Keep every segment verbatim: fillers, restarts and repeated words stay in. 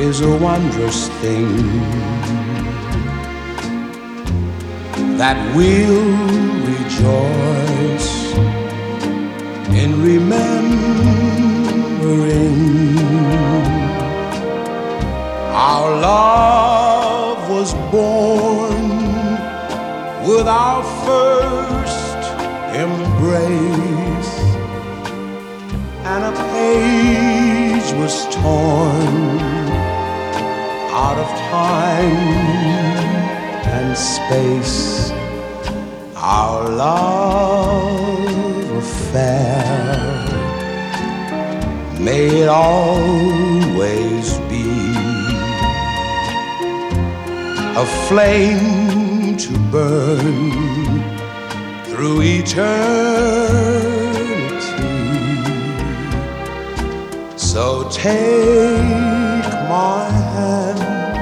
is a wondrous thing that we'll rejoice in remembering. Our love was born with our first embrace, and a page was torn out of time and space. Our love affair may it always be a flame to burn through eternity. So take my hand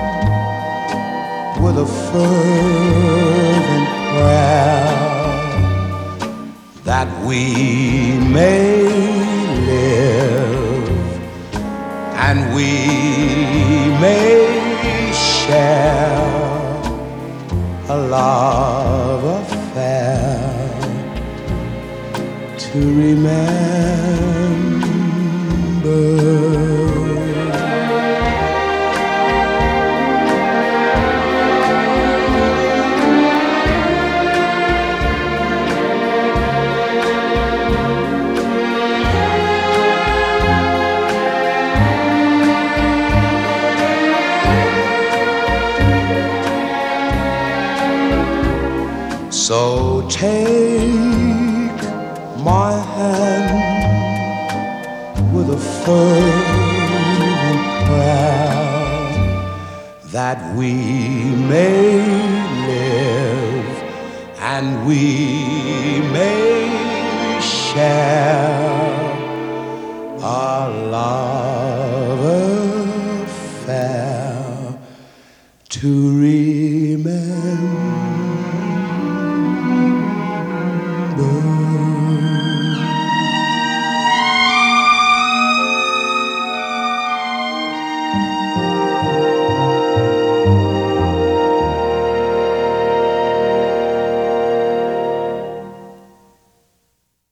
with a fervent prayer that we may live and we may share a love affair to remember. So take my hand with a fervent prayer that we may live and we may share a love affair to